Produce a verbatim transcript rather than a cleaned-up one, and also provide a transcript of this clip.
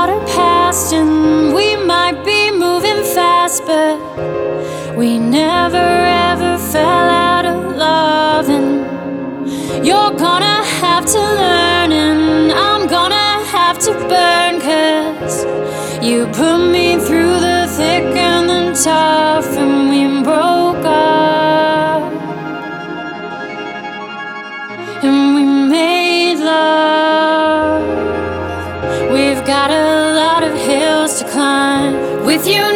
about our past, and we might be moving fast, but we never ever fell out of love. And you're gonna have to learn, and I'm gonna have to burn, 'cause you put me through the thick and the tough, and we broke up, and we made love. We've got a lot of hills to climb. With you